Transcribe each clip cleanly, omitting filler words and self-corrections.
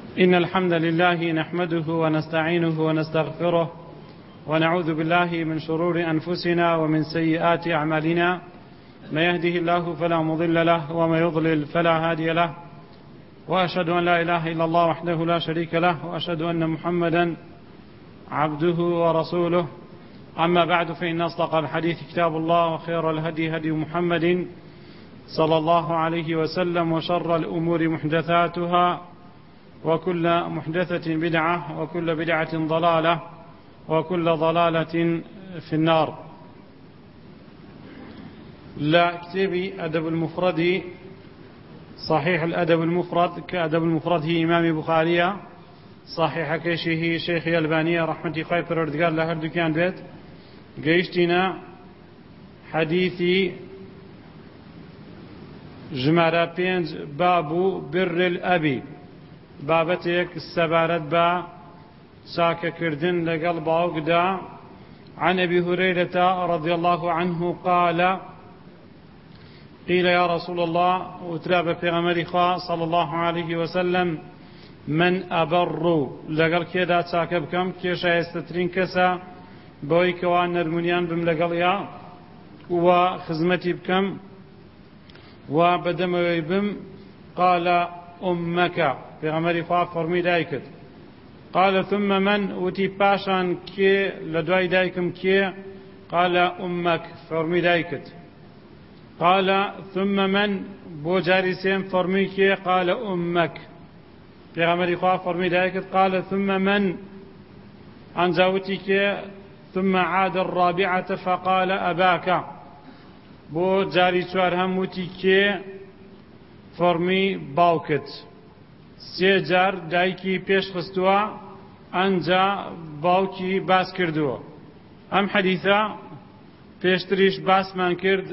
إن الحمد لله نحمده ونستعينه ونستغفره ونعوذ بالله من شرور أنفسنا ومن سيئات أعمالنا. من يهده الله فلا مضل له ومن يضلل فلا هادي له، وأشهد أن لا إله إلا الله وحده لا شريك له، وأشهد أن محمدا عبده ورسوله. أما بعد، فإن أصدق الحديث كتاب الله، وخير الهدي هدي محمد صلى الله عليه وسلم، وشر الأمور محدثاتها، وكل محدثة بدعة، وكل بدعة ضلالة، وكل ضلالة في النار. لا كتابي أدب المفرد، صحيح الأدب المفرد كأدب المفرد هي إمام بخاري، صحيح كيشه شيخ الألباني رحمة خير پروردگار لهر دكان بيت. قيشتنا حديثي جمارة بينج باب بر الأبي، بابتك السبارت با ساك كردن لقل باوقدا. عن أبي هريرة رضي الله عنه قال: قيل يا رسول الله، وتراب في غمر صلى الله عليه وسلم: من أبر لقل كذا ساك بكم كيشا يستترين كسا بويك وان نرمونيان بملقليا وخزمتي بكم وبدموي بم. قال: أمك، في غمر فرمي دايكت. قال: ثم من؟ وتي باشان كي لدواي دايكم كي؟ قال: أمك، فرمي دايكت. قال: ثم من؟ بو جارسين فرمي كي؟ قال: أمك، في غمر فرمي دايكت. قال: ثم من؟ عن زاوتي كي؟ ثم عاد الرابعة فقال: أباك، بو جاري سوار هموتي كي؟ فرمي باوكت. سێ جار دایکی پێش خستووە، ئەنجا باوکی باس کردووە. ئەم حەدیثە پێشتریش باسمان کرد،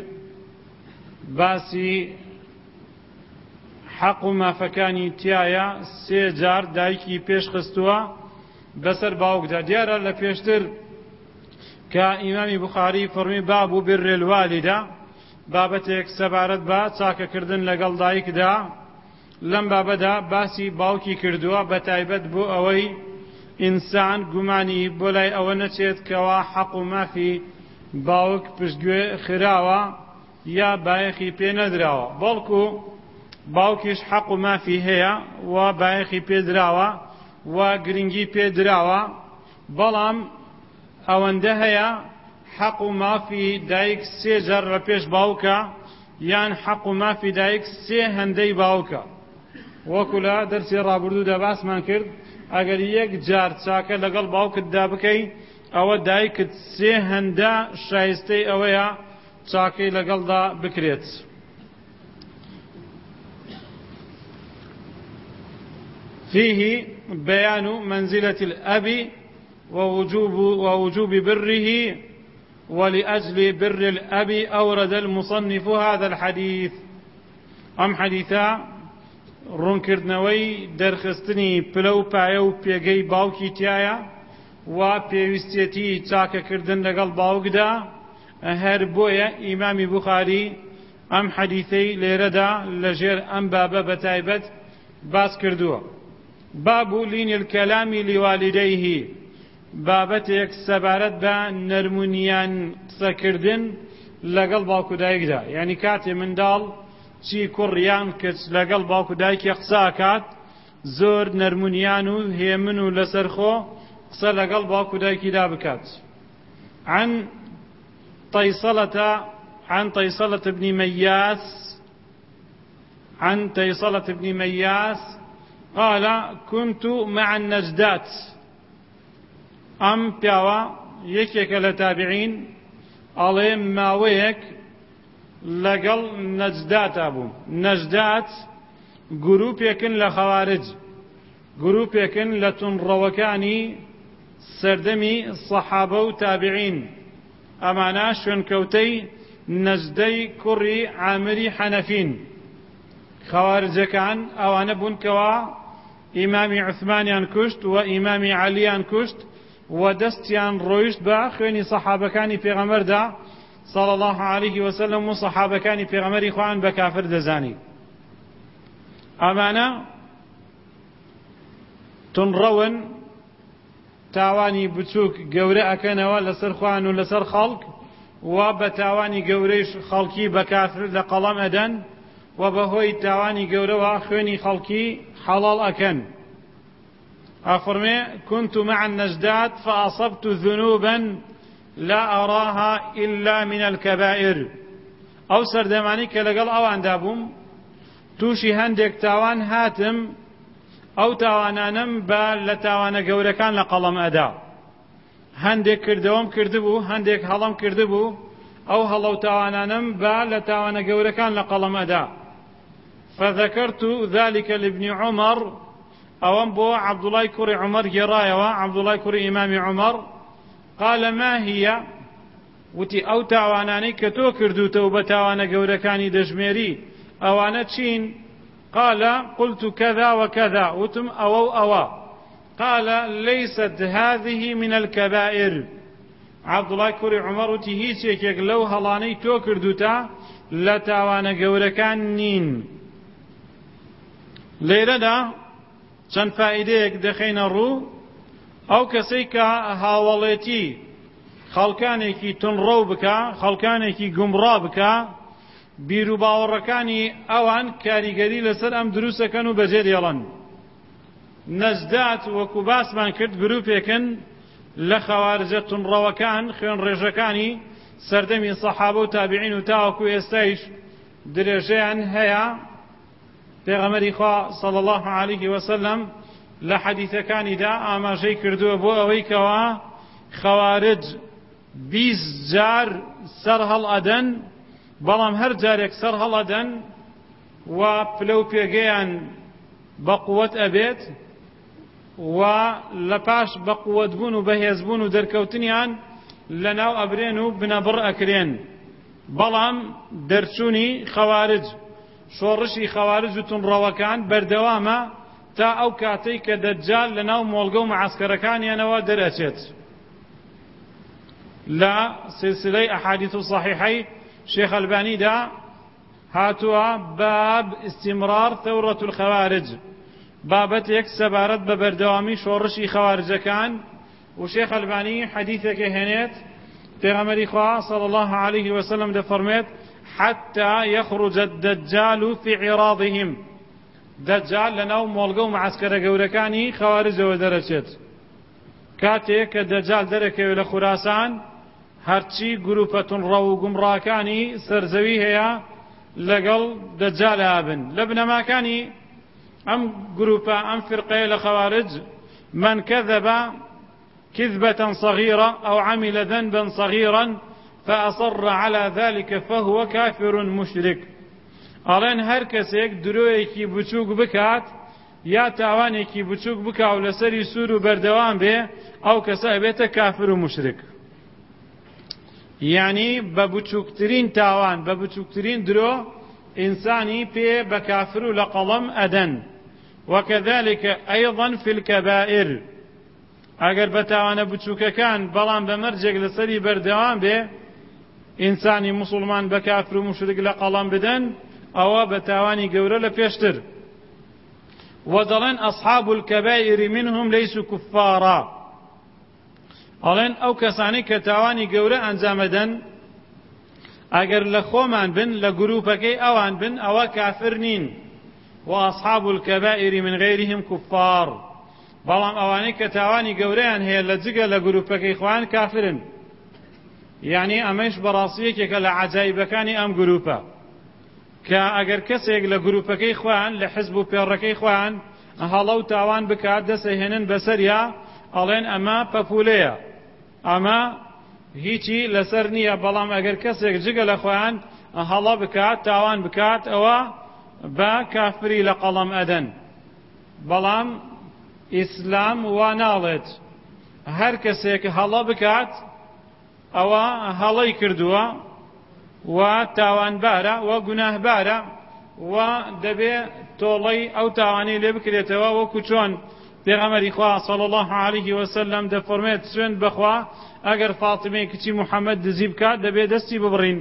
باسی حەق و مافەکانی تایە. سێ جار دایکی پێش خستووە بەسەر باوکدا. دیارە لە پێشتر کە ئیمامی بوخاری فەرمی باب و بر الوالدە، بابەتێک سەبارەت بە چاکەکردن لەگەڵ دایکدا، لەم بابەدا باسی باوکی کردووە، بە تایبەت بۆ ئەوەی ئینسان گومانی بۆ لای ئەوە نەچێت کەوا حەق و مافی باوک پشتگوێ خراوە یا بایەخی پێ نەدراوە، بەڵکو باوکیش حەق و مافی هەیە و بایەخی پێدراوە و گرنگی پێدراوە، بەڵام ئەوەندە هەیە حەق و مافی دایک سێ جار لە پێش باوکە، یان حەق و مافی دایک سێ هەندەی باوکە. وەکو لە دەرسی ڕابردوودا باسمان کرد، ئەگەر یەک جار چاکە لەگەڵ باوکتدا بکەی، ئەوە دایکت سێ هەندە شایستەی ئەوەیە چاکەی لەگەڵدا بکرێت. فيه بيان منزلة الأب ووجوب بره، ولأجل بر الأب أورد المصنف هذا الحديث. أم حديثا ڕوونکردنەوەی دەرخستنی پلە و پایە و پێگەی باوکی تایە و پێویستێتی چاکەکردن لەگەڵ باوکدا. هەر بۆیە ئیمامی بوخاری ئەم حەدیثەی لێرەدا لەژێر ئەم بابە بەتایبەت باس کردووە. باب لین الكلام لوالديه، بابەتێک سەبارەت بە نەرمونیان قسەکردن لەگەڵ باوکو دایکدا. یعنی کاتێ منداڵ چی کوڕیان کەس لەگەڵ باوکو دایکی قساکات، زۆر نەرمونیان و هێمن و لەسەرخۆ قسە لەگەڵ باوکو دایکیدا بکات. عن طيصلة بن مياس قال: كنت مع النجدات. ئەم پیاوە یەکێکە لە تابعین، ئەڵێ ماوەیەک لەگەڵ نەجداتا بووم. نەجدات گروپێکن لە خەوارج، گروپێکن لە تونڕەوەکانی سەردەمی سەحابە و تابعین. ئەمانە شوێنکەوتەی نەجدەی کوڕی عامری حەنەفین. خەوارجەکان ئەوانە بوون کەوا ئیمامی عوسمانیان کوشت و ئیمامی عەلییان کوشت و دەستیان ڕۆیشت بە خوێنی سەحابەکانی پێغەمبەردا صلى الله عليه وسلم و صحابەکانی پێغەمبەری خوان بە کافر دەزانی. ئەمانە تونڕەون تاوانی بچووک گەورە ئەکەنەوە لەسەر خوان و لەسەر خەڵک و بە تاوانی گەورەیش خەڵکی بە کافر لە قەڵەم ئەدەن و بەهۆی تاوانی گەورەوە خوێنی خەڵکی حەڵاڵ ئەکەن. ئەفەرمێ كنت مع النجدات فأصبت ذنوبا لا أراها إلا من الكبائر. ئەو سەردەمانی کە لەگەڵ ئەواندا بووم تووشی هەندێک تاوان هاتم، ئەو تاوانانم بە لە تاوانە گەورەکان لە قەڵەم ئەدا. هەندێک کردەوەم کردبوو، هەندێک هەڵم کردبوو، ئەو هەڵە و تاوانانم بە لە تاوانە گەورەکان لە قەڵەم ئەدا. فذكرت ذلك لابن عمر، ئەوەم بۆ عەبدوڵای کوڕی عومەر گێڕایەوە، عەبدوڵای کوڕی ئیمامی عومەر. قال ما هي، وتی ئەو تاوانانەی کە تۆ کردوتەوە بە تاوانە گەورەکانی دەژمێری ئەوانە چین؟ قال قلت كذا وكذا، وتم أو أوا. قال ليست هذه من الكبائر. عبد الله كوري عمر وتي هيك لو هلاني تو كردوتا لا تاوانا گەورەکان نین. لێرەدا چەند فائیدەیەک دەخەینە ڕوو. ئەو کەسەی کە هاوڵێتی خەڵکانێکی تونڕەو بکە، خەڵکانێکی گومڕا بکە، بیر و باوەڕەکانی ئەوان کاریگەری لەسەر ئەم دروستەکەن و بەجێدێڵن. نەجدات وەکو باسمان کرد گروپێکن لە خەوارجە تونڕەوەکان خوێن ڕێژەکانی سەردەمی سەحابە و تابعین و تاوەکو ئێستایش درێژەیان هەیە. پێغەمبەری خوا صلی الله علیه وسلم لە حەدیثەکانیدا ئاماژەی کردووە بۆ ئەوەی کەوا خەوارج 20 جار سەر هەڵ ئەدەن، بەڵام هەر جارێک سەر هەڵەدەن و پلە و پێگەیان بە قووەت ئەبێت و لە پاش بە قووەتبوون و بەهێزبوون و دەرکەوتنیان لەناو ئەبرێن و بنەبڕ ئەکرێن. بەڵام دەرچوونی خەوارج، شۆڕشی خەوارج و تونڕەوەکان بەردەوامە تا ئەو کاتەی کە دەجال لەناو مۆڵگە و معسکەرەکانیانەوە دەرەچێت. لە سلسلەی ئەحادیث و صحیحەی شيخ الباني دا هاتوا باب استمرار ثورة الخوارج، بابتك سبارت ببردوامي شورشي خوارج كان. وشيخ الباني حديثك هنيت پیغمبر خدا صلى الله عليه وسلم ده فرميت حتى يخرج الدجال في عراضهم، دجال لناو مولقو معسكر گورکانی خوارج ودرجت. كاتيك الدجال دركه لخراسان هەرچی گروپەتون ڕەو و گومڕاکانی سەرزەوی هەیە لەگەڵ دەجال هابن. لە بنەماکانی ئەم گروپە ئەم فرقەیە لە خەوارج من كذب كذبة صغيرة أو عمل ذنبا صغيرا فأصر على ذلك فهو كافر مشرك. ئەڵێن هەر کەسێک درۆیەکی بچووک بکات یا تاوانێکی بچووک بکا و لەسەری سوور و بەردەوام بێ، ئەو کەسە ئەبێتە کافر و مشرک. يعني ببچوكترين تاوان ببچوكترين درو إنساني بي بكافر لقلم أدن. وكذلك أيضا في الكبائر، أجر بتاوان بچوك كان بلان بمرجق لسري بردوان بي إنساني مسلمان بكافر مشرك لقلم بدن أو بتاواني قورة لبيشتر. وضلن أصحاب الكبائر منهم ليسوا كفارا. ئەڵێن ئەو کەسانی کە تاوانی گەورە ئەنجامەدەن ئەگەر لە خۆمان بن لە گروپەکەی ئەوان بن ئەوە کافر نین. وأصحاب الكبائر من غيرهم كفار، بەڵام ئەوانەی کە تاوانی گەورەیان هەیە لە جگە لە گروپەکەی خۆیان کافرن. یعنی ئەمەش بەڕاستیەکێکە لە عەجایبەکانی ئەم گروپە کە ئەگەر کەسێک لە گروپەکەی خۆیان لە حزب و پێڕەکەی خۆیان هەڵە و تاوان بکات دەسەهێنن بەسەریا، ئەڵێن ئەمە پەپولەیە، ئەمە هیچی لەسەر نییە. بەڵام ئەگەر کەسێک جگە لە خۆیان هەڵە بکات تاوان بکات ئەوە بە کافری لە قەڵەم ئەدەن. بەڵام ئیسلام وا ناڵێت هەر کەسێک هەڵە بکات ئەوە هەڵەی کردووە و تاوانبارە و گوناهبارە و دەبێ تۆڵەی ئەو تاوانی لێ بکرێتەوە، وەکو چۆن پێغەمبەری خوا صلی الله علیه وسلم دەفەرمێت سوێن بخوا ئەگەر فاتیمەی کچی محەممەد دزی بکات دەبێت دەستی ببڕین،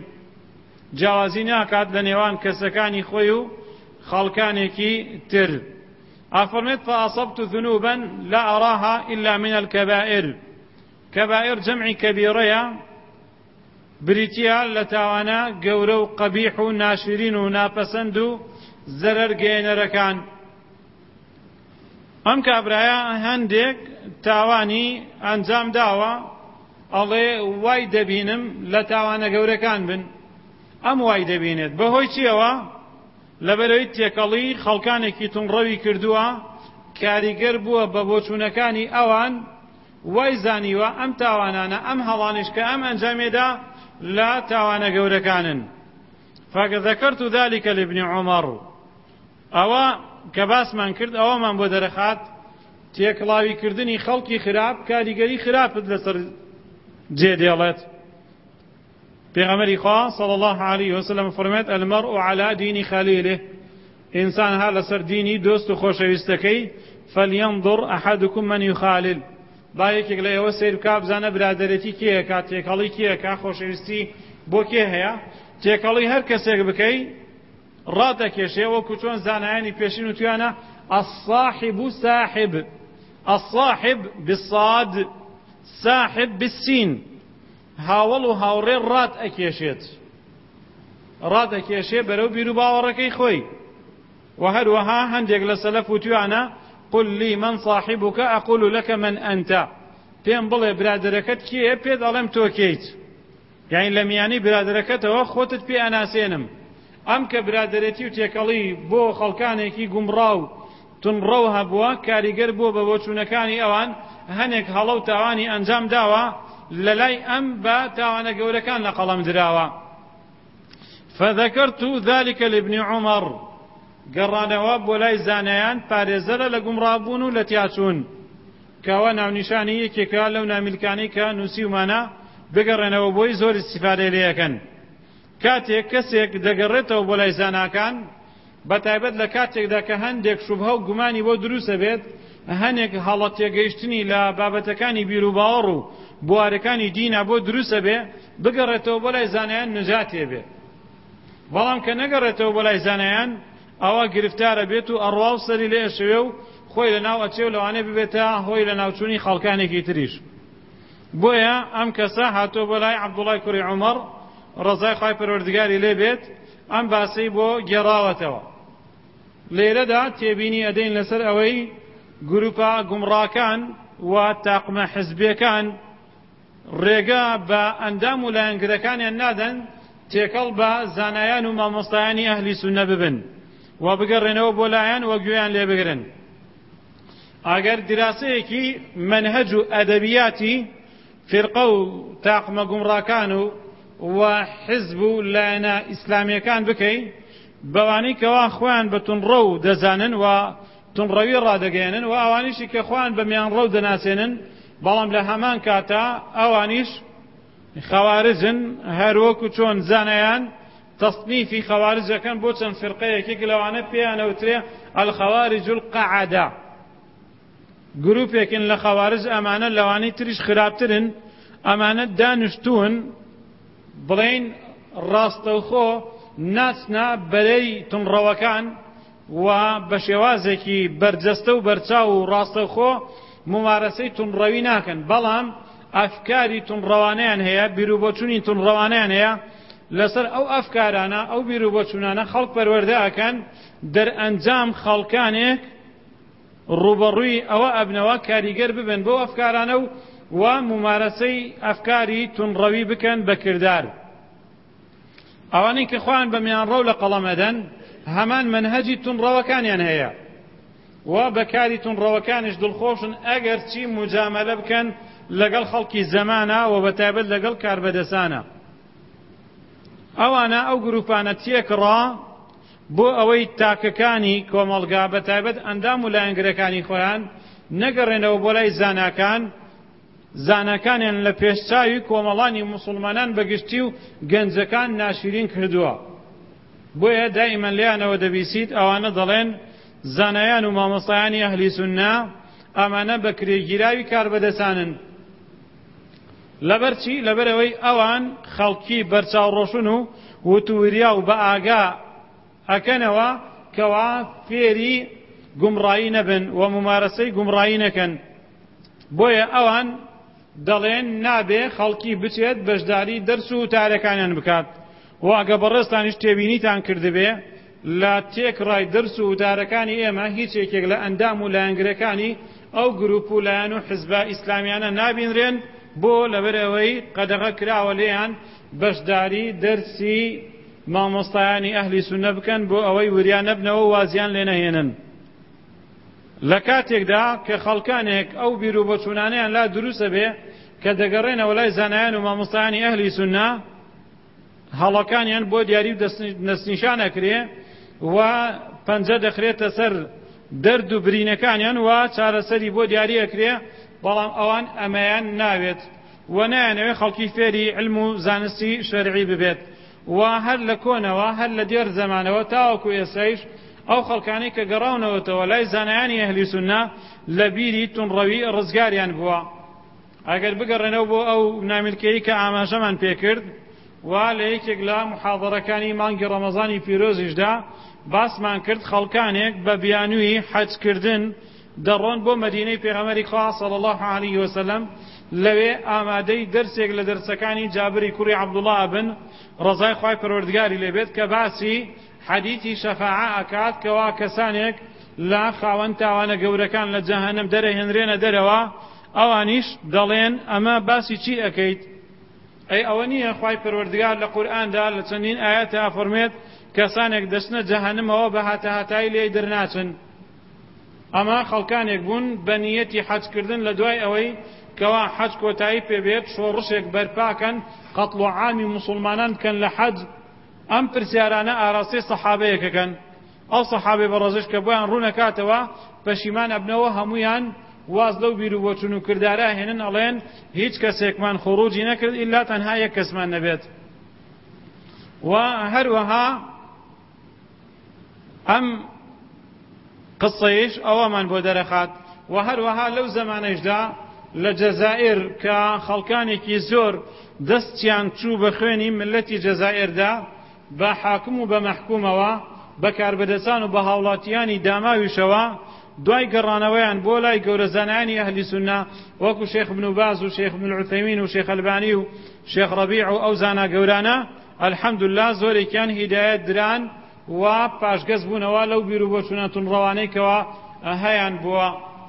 جیاوازی ناکات لە نێوان کەسەکانی خۆی و خەڵکانێکی تر. أفرمت فأصبت ذنوبا لا أراها إلا من الكبائر. كبائر جمع كبيرة بريتيا لتاوانا قورو قبيح ناشرين ناپسند زرر گينركان. ئەم کابراایە هەندێک تاوانی ئەنجام داوە ئەڵێ وای دەبینم لە تاوانە گەورەکان بن. ئەم وای دەبینێت بەهۆی چیەوە؟ لەبەرەوەی تێکەڵی خەڵکانێکی تونڕەوی کردووە، کاریگەر بووە بە بۆچوونەکانی ئەوان، وای زانیوە ئەم تاوانانە ئەم هەڵانش کە ئەم ئەنجامێدا لە تاوانە گەورەکانن. فذكرت ذلك لابن عمر. ئەوە کە باسمان کرد ئەوەمان بۆ دەرەخات تێکڵاوی کردنی خەڵکی خراپ کاریگەری خراپت لەسەر جێ دێڵێت. پێغەمبەری خوا صلی الله عليه وسلم فەرمێت المرء على دين خليله. ئینسان ها لەسەر دینی دۆست و خۆشەویستەکەی فلينظر أحدكم من يخالل. با یەکێک لە ئێوە سیر بکا بزانە برادەرەتی کێیەکە، تێکەڵی کێیەکە، خۆشەویستی بۆ کێ هەیە. تێکەڵی هەر کەسێک بکەی ڕاتەکێشێ وەکو چۆن زانایانی پێشین وتویانە الصاحب ساحب، الصاحب بالصاد ساحب بالسين. هاوڵ و هاوڕێ ڕات ئەکێشێت، ڕات ئەکێشێ بەرەو بیر و باوەڕەکەی خۆی. و هەروەها هەندێک لە سەلەف وتویانە قل لي من صاحبك أقول لك من أنت. پێم بڵێ برادەرەکەت کێیە، پێت ئەڵێم تۆ کەیت. یعنی لە میانی برادەرەکەتەوە خۆتت پێ ئەناسێنم. ئەم کە برادەرەتی و تێکەڵی بۆ خەڵکانێکی گومڕاو تونڕەو هەبووە، کاریگەر بووە بە بۆچوونەکانی ئەوان، هەنێک هەڵە و تاوانی ئەنجام داوە، لە لای ئەم بە تاوانە گەورەکان لە قەڵەم دراوە. فذكرت ذلك لابن عمر. گەڕانەوە بۆ لای زانایان پارێزەرە لە گومڕابوون و لە تیاچوون، کەوە ناونیشانی یەکێکە لەو نامیلکانەی کە نووسیومانە بگەڕێنەوە بۆی زۆر استیفادەی لێ یەکەن. کاتێک کەسێک دەگەڕێتەوە بۆ لای زاناکان، بەتایبەت لە کاتێکدا کە هەندێک شوبهە و گومانی بۆ دروستە بێت، هەنێک هەڵە تێگەیشتنی لە بابەتەکانی بیر و باوەڕ و بوارەکانی دینە بۆ دروستە بێ، بگەڕێتەوە بۆ لای زانایان نجاتێ بێ. بەڵام کە نەگەڕێتەوە بۆ لای زانایان، ئەوە گرفتارە بێت و ئەڕوا و سەری لێ ئەشەوێ و خۆی لە ناو ئەچێ و لەوانێ ببێتە هۆی لە ناوچوونی خەڵکانێکی تریش. بۆیە ئەم کەسە هاتۆ بۆ لای عەبدوڵای کوڕی عومەر ڕەزای خوای پەروەردگاری لێ بێت، ئەم باسی بۆ گێڕاوەتەوە. لێرەدا تێبینی ئەدەین لەسەر ئەوەی گروپە گومڕاکان و تاقمە حزبیەکان ڕێگە بە ئەندام و لایەنگرەکانیان نادەن تێکەڵ بە زانایان و مامۆستایانی ئەهلی سوننە ببن و بگەڕێنەوە بۆ لایەن و گوێیان لێ بگرن. ئەگەر دراسەیەکی منهەج و ئەدەبیاتی فرقە و تاقمە گومڕاکان و حزب و لایەنە ئیسلامیەکان بکەی، بەوانەی کەوا خۆیان بە تونڕە و دەزانن و تونڕەوی ڕادەگەێنن، و ئەوانیشی کە خۆیان بە میانڕە و دەناسێنن، بەڵام لە هەمان کاتا ئەوانیش خەوارجن، هەروەکو چۆن زانایان تەصنیفی خەوارجەکەن بۆ چەند فرقەیەکێک لەوانە پێیانەوترێ الخەوارج القەعەدە. گروپێکن لە خەوارج، ئەمانە لەوانەی تریش خراپترن، ئەمانە دانیشتوون بڵێن ڕاستەوخۆ ناچنە بەرەی تونڕەوەکان و بە شێوازێکی بەرجەستە و بەرچاو و ڕاستەوخۆ ممارەسەی تونڕەوی ناکەن، بەڵام ئەفکاری تونڕەوانەیان هەیە، بیرروبۆچوونی تونڕەوانەیان هەیە. لەسەر ئەو ئەفکارانە، ئەو بیرروبۆچوونانە خەڵک پەروەردە ئەکەن دەرئەنجام خەڵکانێک ڕوبەڕووی ئەوە ئەبنەوە کاریگەر ببن بۆ ئەفکارانە و ممارەسەی ئەفکاری تونڕەوی بکەن بە کردار. ئەوانەی کە خۆیان بە میانڕە و لە قەڵەمەدەن، هەمان منهەجی تونڕەوەکانیان هەیە و بەکاری تونڕەوەکانیش دڵخۆشن ئەگەر چی موجامەلە بکەن لەگەڵ خەڵکی زەمانە و بەتایبەت لەگەڵ کاربەدەسانە. ئەوانە ئەو گروپانە تێکڕا بۆ ئەوەی تاکەکانی کۆمەڵگا بەتایبەت ئەندام و لایەنگرەکانی خۆیان نەگەڕێنەوە بۆ لای زاناکان، زانەکانیان لە پێشچاوی کۆمەڵانی موسڵمانان بەگشتی و گەنجەکان ناشرین کردووە. بۆیە دائیمەن لێیانەوە دەبیسیت ئەوانە دەڵێن زانایان و مامۆستایانی ئەهلی سوننە ئەمانە بەکرێگیراوی کاربەدەسانن. لەبەرچی؟ لەبەرەوەی ئەوان خەڵکی بەرچاوڕۆشن و وتووریا و بە ئاگا ئەکەنەوە کەوا فێری گومڕایی نەبن و ممارەسەی گومڕایی نەکەن. بۆیە ئەوان دەڵێن نابێ خەڵکی بچێت بەشداری دەرس و وتارەکانیان بکات. و ئەگە بەڕێستانیش تێبینیتان کردبێ لە تێکڕای دەرس و وتارەکانی ئێمە هیچ یەکێک لە ئەندام و لایەنگرەکانی ئەو گروپ و لایەن و حیزبە ئیسلامیانە نابینرێن، بۆ لەبەرەوەی قەدەغە کراوە لێیان بەشداری دەرسی مامۆستایانی ئەهلی سونە بکەن بۆ ئەوەی وریان نەبنەوە و وازیان لێ نەهێنن. لە کاتێکدا کە خەڵکانێک ئەو بیر و بەچوونانەیان لا دروستە بێ کە دەگەڕێنەوە لای زانایان و مامۆستایانی ئەهلی سونە، هەڵەکانیان بۆ دیاری و دەستنیشان ئەکرێ و پەنجە دەخرێتە سەر دەرد و برینەکانیان و چارەسەری بۆ دیاری ئەکرێ، بەڵام ئەوان ئەمەیان ناوێت و نایانەوێ خەڵکی فێری علم و زانستی شەرعی ببێت. و هەر لە کۆنەوە هەر لە دێر زەمانەوە تاوەکو ئێستایش ئەو خەڵکانی کە گەڕاونەوەتەوە لای زانایانی ئەهلی سونە لە بیری تونڕەوی ڕزگاریان بووە. ئەگەر بگەڕێنەوە بۆ ئەو نامیلکەیی کە ئاماژەمان پێکرد و لە یەکێک لە محاضەرەکانی مانگی ڕەمەزانی پیرۆزیشدا باسمان کرد خەڵکانێک بە بیانووی حەجکردن دەڕۆن بۆ مەدینەی پێغەمبەری خوا صلی الله علیه وسلم، لەوێ ئامادەی دەرسێک لە دەرسەکانی جابری کوڕی عەبدوڵڵاه بن ڕەزای خوای پەروەردگاری لێبێت کە باسی حەدیثی شەفاعە ئەکات کەوا کەسانێک لە خاوەن تاوانە گەورەکان لە جەهەنەم دەرەهێنرێنە دەرەوە، ئەوانیش دەڵێن ئەمە باسی چی ئەکەیت؟ ئەی ئەوە نییە خوای پەروەردگار لە قورئاندا لە چەندین ئاەتە فەرمێت کەسانێک دەچنە جەهەنەمەوە بە هاتەهاتایی لێی دەرناچن. ئەمە خەڵکانێک بوون بە نیەتی حەجکردن لە دوای ئەوەی کەوا حەج کۆتایی پێبێت شۆڕشێک بەرپاکەن قەتڵ و عامی موسڵمانان بکەن لە حەج. ئەم پرسیارانە ئاراستەی سەحابەیەکەکەن. ئەو سەحابەی بەڕێزش کە بۆیان ڕوونەکاتەوە پەشیمان ئەبنەوە هەمویان واز لەو بیر و بۆچون و کردارە هێنن ئەڵێن هیچ کەسێکمان خروجی نەکرد ئیلا تەنها یەک کەسمان نەبێت. و هەروەها ئەم قسەیش ئەوەمان بۆ دەرەخات. و هەروەها لەو زەمانەشدا لە جەزائیر کە خەڵکانێکی زۆر دەستیان چوو بە خوێنی ملەتی جەزائیردا بە حاکم و بە مەحکومەوە بە کاربەدەسان و بە هاوڵاتیانی داماویشەوە، دوای گەڕانەوەیان بۆ لای گەورە زانایانی ئەهلی سونە وەکو شێخ ابن باز و شێخ ابن العوثەیمین و شێخ ئەلبانی و شێخ ڕەبیع و ئەو زانا گەورانە الحەمدولله زۆرێکیان هیدایەت دران و پاشگەز بوونەوە لەو بیر و بۆچونە تونڕەوانەی کەوا هەیان بووە.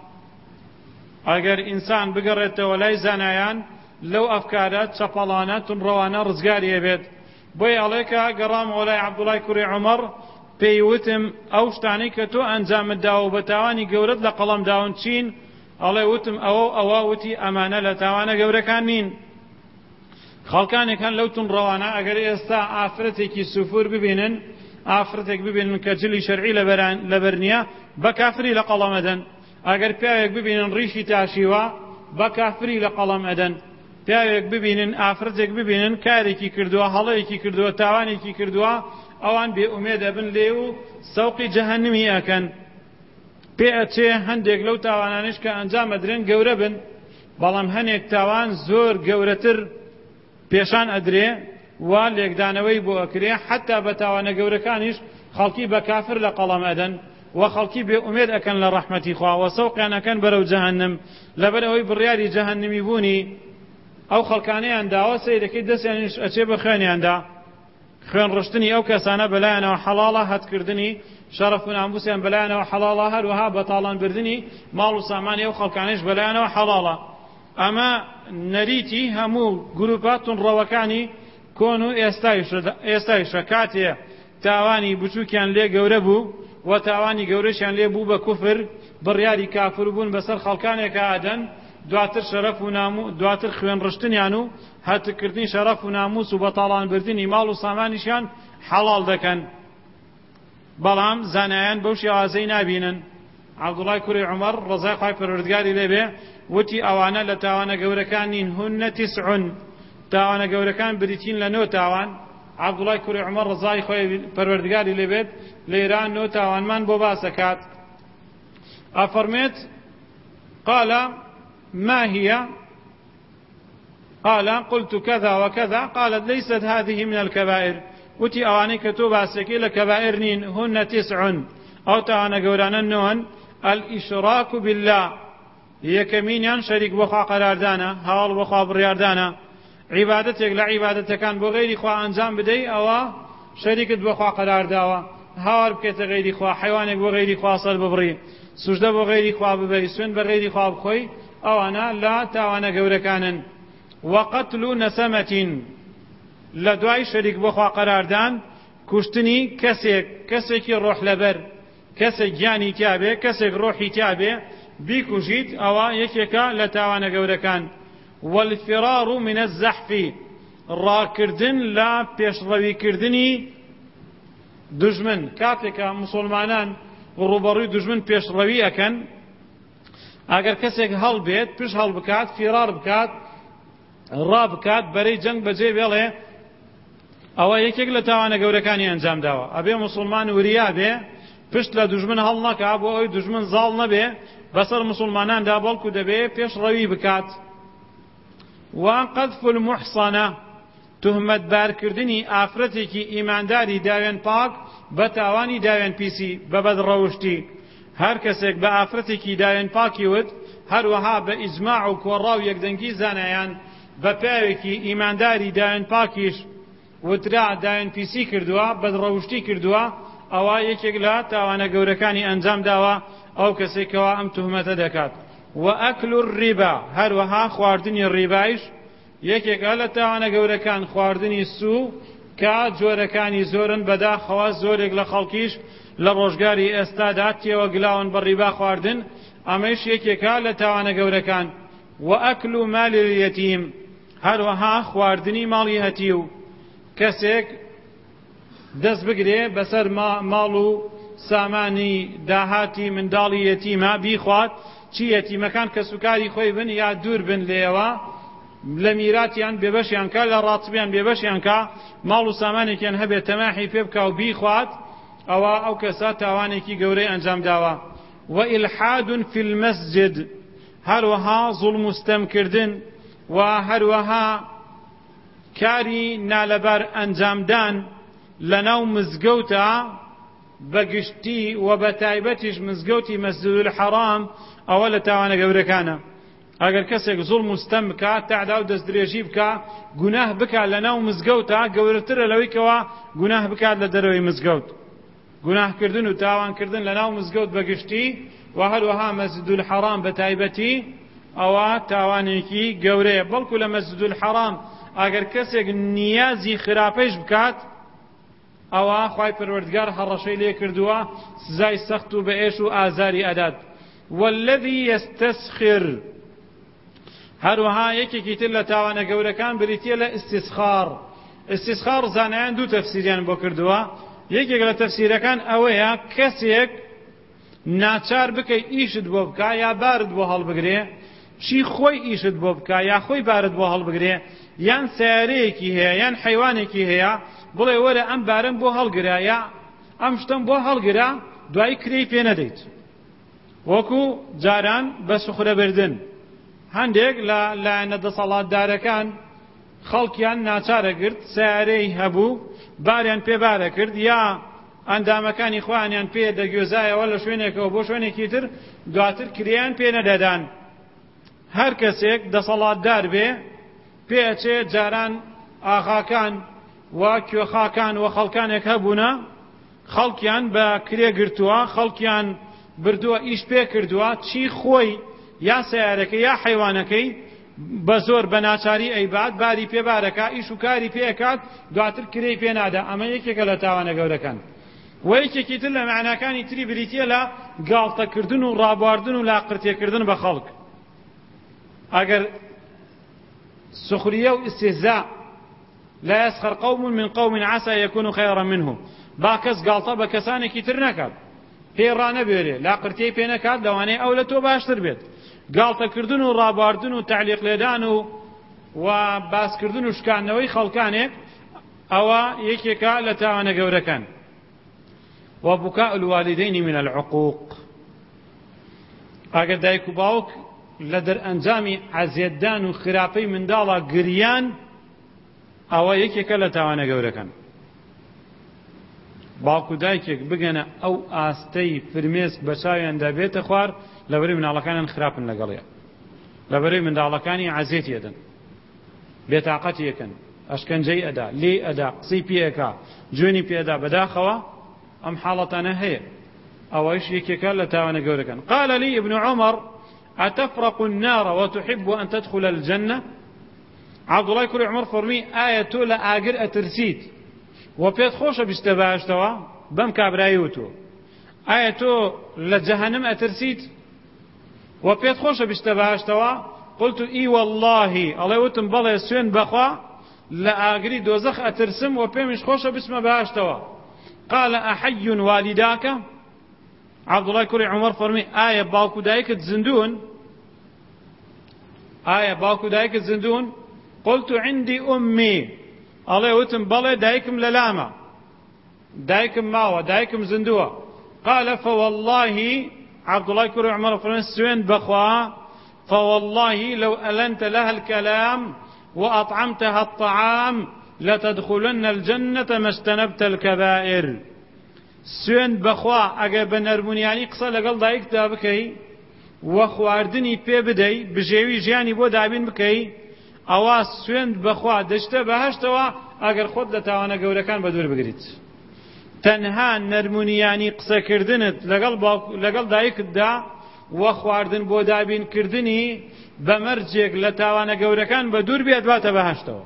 ئەگەر ئینسان بگەڕێتەوە لای زانایان لەو ئەفکارە چەپەڵانە تونڕەوانە ڕزگاری هەبێت. بۆی ئەڵێ کە گەڕامەوە لای عەبدوڵای کوڕی عومەر پێیوتم ئەو شتانەی کە تۆ ئەنجامت داوە بە تاوانی گەورەت لە قەڵەم داون چین؟ ئەڵێ وتم ئەوە وتی ئەمانە لە تاوانە گەورەکان نین. خەڵکانێک هەن لەو تونڕەوانە ئەگەر ئێستا ئافرەتێکی سوفور ببینن، ئافرەتێک ببینن کە جلی شەرعی لەبەر نییە، بە کافری لە قەڵەم ئەدەن. ئەگەر پیاوێک ببینن ڕیشی تاشیوە، بە کافری لە قەڵەم ئەدەن. پیاوێک ببینن ئافرەتێک ببینن کارێکی کردووە، هەڵەیەکی کردووە، تاوانێکی کردووە، ئەوان بێ ئومێدە بن لێ و سەوقی جەهەنمی ئەکەن. پێ ئەچێ هەندێک لەو تاوانانش کە ئەنجام ئەدرێن گەورە بن، بەڵام هەنێک تاوان زۆر گەورەتر پێشان ئەدرێ و لێکدانەوەی بۆ ئەکرێ، حتا بە تاوانە گەورەکانیش خەڵکی بە کافر لە قەڵەم ئەدەن و خەڵکی بێ ئومێد ئەکەن لە ڕەحمەتی خوا و سەوقیان ئەکەن بەرەو جەهەنم. لەبەر ئەوەی بڕیاری جەهەنمی بوونی ئەو خەڵکانەیان داوە سەیرەکەی دەستیانیش ئەچێ بە خوێنیاندا. خوێن ڕشتنی ئەو کەسانە بەلایەنەوە حەڵاڵە، هەتکردنی شەرەف و ناموسیان بەلایەنەوە حەڵاڵە، هەروەها بەتاڵان بردنی ماڵ و سامانی ئەو خەڵکانەش بەلایەنەوە حەڵاڵە. ئەمە نەریتی هەموو گروپات تونڕەوەکانی کۆن و ئێستایشە. کاتێ تاوانی بچووکیان لێ گەورە بوو و تاوانی گەورەشیان لێ بوو بە کوفر، بڕیاری کافر بوون بەسەر خەڵکانێکە ئادەن، دواتر شەرەف و دواتر خوێن ڕشتنیان و هەتکردنی شەرەف و ناموس و بەتاڵان بردنی ماڵ و سامانیشیان حەڵاڵ دەکەن. بەڵام زانایان بەو شێوازەی نابینن. عەبدوڵای کوڕی عومەر ڕەزای خوای پەروەردگاری لێبێ وتی ئەوانە لە تاوانە گەورەکان نین، هونە تیسعون. تاوانە گەورەکان بریتین لە 9 تاوان. عەبدوڵای کوڕی عومەر ڕەزای خوای پەروەردگاری لێبێت لە ئێران 9 تاوانمان بۆ باسەکات. ئەفەرمێت قال ما هي؟ قال قلت كذا وكذا. قالت ليست هذه من الكبائر. وتي أواني كتو باسكي لكبائر نين، هن 9. ئەو تاوانە گەورانە نۆن الئیشراک بالله، یەکەمینیان شەریک بۆ خوا قەراردانە، هەواڵ بۆ خوا بڕیاردانە. عیبادەتێک لە عیبادەتەکان بۆ غەیری خوا ئەنجام بدەی ئەوە شەریکت بۆ خوا قەرارداوە. هاوار بکەیتە غەیری خوا، حیوانێک بۆ غەیری خوا سەر ببڕی، سوژدە بۆ غەیری خوا ببەی، سوێن بە غەیری خوا بخۆی، ئەوانە لە تاوانە گەورەکانن. وقتل نەسەمەة، لە دوای شەریک بۆ خوا قەراردان کوشتنی کەسێکی ڕۆح لەبەر، کەسێک گیانی تیابێ، کەسێک ڕۆحی تیابێ بیکوژیت، ئەوە یەکێکە لە تاوانە گەورەکان. والفرار من الزحف، ڕاکردن لە پێشڕەویکردنی دژمن. کاتێکە موسڵمانان ڕوبەڕووی دژمن پێشڕەوی ئەکەن، ئەگەر کەسێک هەڵبێت پشت هەڵ بکات، فیرار بکات، ڕا بکات بەرەی جەنگ بەجێ بێڵێ، ئەوە یەکێک لە تاوانە گەورەکانی ئەنجام داوە. ئەبێ موسڵمان وریا بێ، پشت لە دژمن هەڵ نەکا بۆ ئەوەی دژمن زاڵ نەبێ بەسەر موسڵماناندا، بەڵکو دەبێ پێشڕەوی بکات. وقذف المحصنة، تهمەتبارکردنی ئافرەتێکی ئیمانداری داوێن پاک بە تاوانی داوێن پیسی بە بەدڕەوشتی. هەر کەسێک بە ئافرەتێکی داوێن پاکی وت، هەروەها بە ئیجماع و کۆڕا و یەکدەنگی زانایان بە پیاوێکی ئیمانداری داوێن پاکیش وترا داوێن پیسی کردووە، بەدڕەوشتی کردووە، ئەوە یەکێک لە تاوانە گەورەکانی ئەنجام داوە ئەو کەسێکەوە ئەم تهمەتە دەکات. وأكل الربا، هەروەها خواردنی ڕیبایش یەکێکە لە تاوانە گەورەکان. خواردنی سوو کە جۆرەکانی زۆرن، بەداخەوە زۆرێک لە خەڵکیش لە ڕۆژگاری ئێستادا تێوە گلاون بە ڕیبا خواردن، ئەمەش یەکێکە لە تاوانە گەورەکان. وأكل مال اليتيم، هەروەها خواردنی ماڵی هەتیو، کەسێک دەست بگرێ بەسەر ماڵ و سامانی داهاتی منداڵی یەتیمە بیخوات، چی یەتیمەکان کە سوکاری خۆی بن یا دوور بن لێەوە، لە میراتیان بێبەشیان کە، لە ڕاتبیان بێبەشیان کە، ماڵ و سامانێکیان هەبێت تەماحی پێ بکە و بیخوات، ئەوە ئەو کەسە تاوانێکی گەورەی ئەنجام داوە. وإلحاد في المسجد، هەروەها زوڵم و ستەمکردن و هەروەها کاری نالەبار ئەنجامدان لە ناو مزگەوتە، بەگشتی و بە تایبەتیش مزگەوتی مەسجد الحەرام، ئەوە لە تاوانە گەورەکانە. ئەگەر کەسێک زوڵم و ستەم بکات، تەعدا و دەستدرێژی بکە، گوناه بکات لە ناو مزگەوتە، گەورەترە لەوەی کەوە گوناه بکات لە دەرەوەی مزگەوت. گوناهکردن و تاوانکردن لە ناو مزگەوت بەگشتی و هەروەها مەسجد الحەرام بە تایبەتی، ئەوە تاوانێکی گەورەیە. بەڵکو لە مەسجد الحەرام ئەگەر کەسێک نیازی خراپەیش بکات، ئەوە خوای پەروەردگار هەڕەشەی لێ کردووە، سزای سەخت و بەئێش و ئازاری ئەدات. والذي يستسخر، هەروەها یەکێکی تر لە تاوانە گەورەکان بریتیە لە ئیستیسخار. ئیستیسخار زانایان دوو تەفسیریان بۆ کردووە. یەکێک لە تەفسیرەکان ئەوەیە کەسێک ناچار بکەی ئیشت بۆ بکە یا بارت بۆ هەڵبگرێ، چی خۆی ئیشت بۆ بکە یا خۆی بارت بۆ هەڵبگرێ، یان سیارەیەکی هەیە یان حیوانێکی هەیە، بڵێ وەرە ئەم بارم بۆ هەڵگرە یا ئەم شتم بۆ هەڵگرە، دوای کرێی پێ نەدەیت. وەکو جاران بە سوخرەبردن، هەندێک لە لایەنە دەسەڵاتدارەکان خەڵکیان ناچارە گرت، سیارەی هەبوو باریان پێبارە کرد، یا ئەندامەکانی خۆیانیان پێ دەگوێزایەوە لە شوێنێکەوە بۆ شوێنێکی تر، دواتر کرێیان پێ نەدەدان. هەر کەسێک دەسەڵاتدار بێ پێچێ جاران ئاغاکان و کوێخاکان و خەڵکانێک هەبوونە، خەڵکیان بە کرێ گرتووە، خەڵکیان بردووە ئیش پێ کردووە، چی خۆی یا سیارەکەی یا حیوانەکەی بە زۆر بە ناچاری ئەیبات، باری پێبارەکە، ئیش و کاری پێکات، دواتر کرێی پێ نادا. ئەمە یەکێکە لە تاوانە گەورەکان. و یەکێکی تر لە معناکانی تری بریتیە لە گاڵتەکردن و ڕابواردن و لاقرتێکردن بە خەڵک. ئەگەر سخریە و ئیستیهزا، لا يسخر قوم من قوم عسى يكونوا خيرا منهم، با کەس گاڵتە بە کەسانێکی تر نەکات، پێی ڕانەبێرێ، لاقرتەی پێ نەکات، لەوانەیە ئەو لە تۆ باشتر بێت. گاڵتەکردن و ڕابواردن و تعلیق لێدان و باسکردن و شکاندنەوەی خەڵکانێک، ئەوە یەکێکە لە تاوانە گەورەکان. وبكاء الوالدين من العقوق، ئەگەر دایک و باوک لە دەرئەنجامی عەزیەتدان و خراپەی منداڵە گریان، ئەوە یەکێکە لە تاوانە گەورەکان. باوکو دایکێک بگەنە ئەو ئاستەی فرمێسک بە چاویاندا بێتە خوار لەبەرەوەی منداڵەکانیان خراپن لەگەڵیە، لەبەرەوەی منداڵەکانی عەزیەتی ئەدەن، بێتاقەتی یەکەن، ئەشکەنجەی ئەدا، لێ ئەدا، قسەی پێەکا، جوێنی پێدا بەداخەوە. ئەم حاڵەتانە هەیە، ئەوەش یەکێکە لە تاوانە گەورەکان. قال لي ابن عمر أتفرق النار وتحب أن تدخل الجنة؟ عبد الله كل عمر فرمي آية لا آجر أترسيت وبيت خوش بيشتباشتوا بم كابرايوتو آية لجهنم أترسيت وبيت خوش بيشتباشتوا قلت إي والله الله يوتم بالله سوين بخوا لا آجري دوزخ أترسم وبيمش خوش باسم باشتوا. قال أحي والداك؟ عبد الله كل عمر فرمي آية باوكو دايك تزندون، آية باوكو دايك تزندون. قلت عندي أمي الله يوتم بالله دايكم للاما دايكم ماوى دايكم زندوة. قال فوالله عبد الله كل عمر فرمي سوين بخوا فوالله لو ألنت لها الكلام وأطعمتها الطعام لتدخلن الجنة ما اجتنبت الكبائر. سوين بخوا اگر بنرمونیانی قصه لەگەڵ دایکدا بکەی و خواردنی پێ بدەی بژێوی ژیانی بۆ دابین بکەی ئەوە سوێن بەخوا دەشتە بەهەشتەوە ئەگەر خۆت لە تاوانە گەورەکان بەدوور بگریت. تەنها نەرمونیانی قسەکردنت لەگەڵ دایکتدا و خواردن بۆ دابینکردنی بەمەرجێک لە تاوانە گەورەکان بەدوور بێت باتە بەهەشتەوە.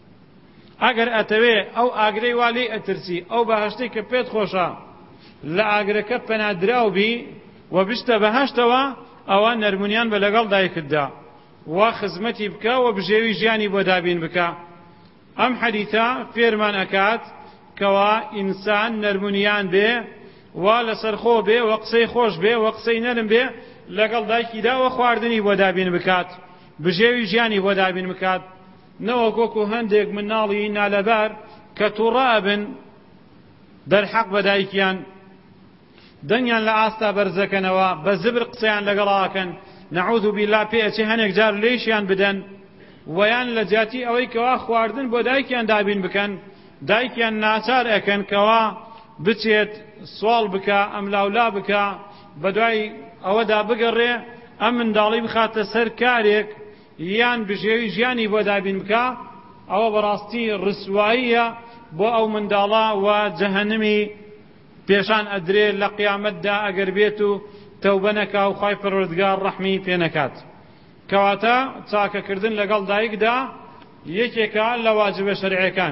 ئەگەر ئەتەوێ ئەو ئاگرەی وا لێ ئەترسی ئەو بەهەشتەی کە پێت خۆشە لە ئاگرەکە پەنادراو بی و بشتە بەهەشتەوە ئەوە نەرمونیان بە لەگەڵ دایکتدا و خزمەتی بکە و بژێوی ژیانی بۆ دابین بکە. ئەم حەدیثە فێرمان ئەکات کەوا ئینسان نەرمونیان بێ و لەسەر خۆ بێ و قسەی خۆش بێ و قسەی نەرم بێ لەگەڵ دایکیدا و خواردنی بۆ دابین بکات، بژێوی ژیانی بۆ دابین بکات. نەوەکۆکو هەندێک مناڵی نالەبار کە تووڕابن دەرحەق بە دایکیان دەنگیان لە ئاستا بەرزەکەنەوە بە زبر قسەیان لەگەڵاکەن نەعوذ بالله پێچی هەنێک جار لێشیان بدەن ویان لە جاتی ئەوەی کەوا خواردن بۆ دایکیان دابین بکەن دایکیان ناچار ئەکەن کەوا بچێت سوال بکە ئەم لاولا بکە بەدوای ئەوەدا بگەڕێ ئەم منداڵی بخاتە سەر کارێک یان بژێوی ژیانی بۆ دابین بکە ئەوە بەڕاستی ڕسواییە بۆ ئەو منداڵە و جەهەنمی پێشان ئەدرێ لە قیامەتدا ئەگەر بێت و تەوبە نەکا و خوای پەروەردگار ڕەحمی پێ نەکات. کەواتە چاکەکردن لەگەڵ دایکدا یەکێکە لە واجبە شەرعیەکان.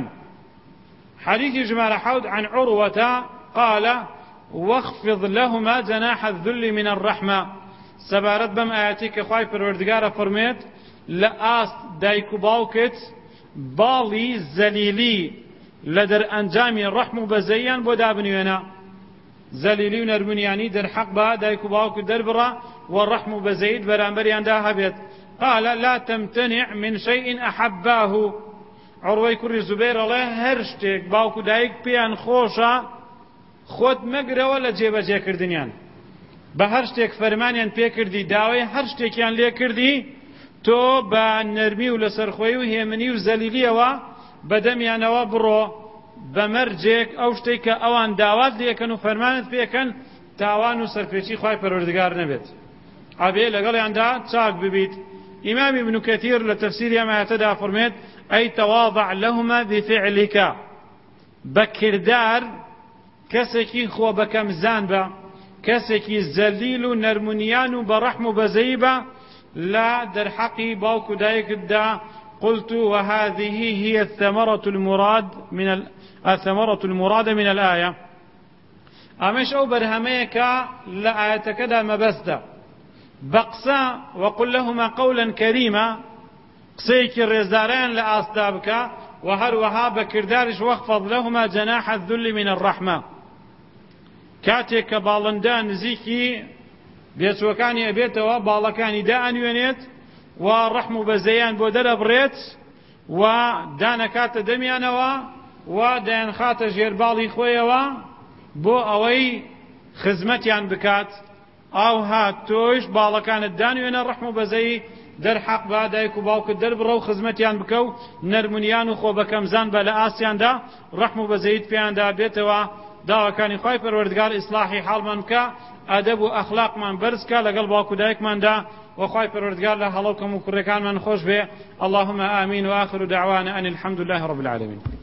حديث جمال حود عن عروة قال واخفض لهما جناح الذل من الرحمة. سبارت بم آياتي كخواي پروردگار فرميت لآست دايكو باوكت بالي زليلي لدر انجامي رحم بزيان بودابنيونا زليلي ونرمنياني در حق با دايكو باوكت دربرا والرحم بزيد برانبريان داها بيت. قال لا تمتنع من شيء أحباه. عروي كري زبير الله هرشتك باوكو دايك بيان خوشا خود مقرى ولا جيبا جي كردنيان بە هەر شتێک فەرمانیان پێ کردی داوای هەر شتێکیان لێ کردی تۆ بە نەرمی و لەسەرخۆی و هێمنی و زەلیلیەوە بەدەمیانەوە بڕۆ بە مەرجێک ئەو شتێک کە ئەوان داوات لێکەن و فەرمانت پێکەن تاوان و سەرپێچی خوای پەروەردگار نەبێت ئەبێ لەگەڵیاندا چاک ببیت. ئیمام ابن کەثیر لە تەفسیری ئەم ئاەتەدا فەرمێت ئەی تەواضع لەهما بفعلک بەکردار کەسێکی خۆ بەکەمزان بە کەسێکی زەلیل و نەرمونیان و بەڕەحم و بەزەیی بە لە دەرحەقی باوک و دایکتدا. قلت وهذه هي الثمرة المراد من الآية. ئەمەش ئەو بەرهەمەیەکە لە ئاەتەکەدا مەبەستە بەقسە وقل لهما قولا كريما قسەیەکی ڕێزدارەیان لە ئاستا بکە و هەروەها بەکرداریش واخفض لهما جناح الذل من الرحمة. کاتێک کە باڵندە نزیکی بێچوەکانی ئەبێتەوە باڵەکانی دائەنوێنێت و ڕەحم و بەزەیان بۆ دەرەبڕێت و دانەکاتە دەمیانەوە و دایانخاتە ژێرباڵی خۆیەوە بۆ ئەوەی خزمەتیان بکات. ئاوها تۆش باڵەکانت دانوێنە ڕەحم و بەزەی دەرحەق بە دایک و باوکت دەربڕە و خزمەتیان بکە و نەرمونیان و خۆ بەکەمزان بە لە ئاسیاندا ڕەحم و بەزەیت پێیاندا بێتەوە داواکانی خوای پەروەردگار ئیسلاحی حاڵمان بکە ئەدەب و ئەخلاقمان بەرز بکە لەگەڵ باوکو دایکماندا وخوای پەروەردگار لە هەڵەو کەم و کوڕەکانمان خۆش بێ اللهم آمين وآخر دعوانا أن الحمد لله رب العالمين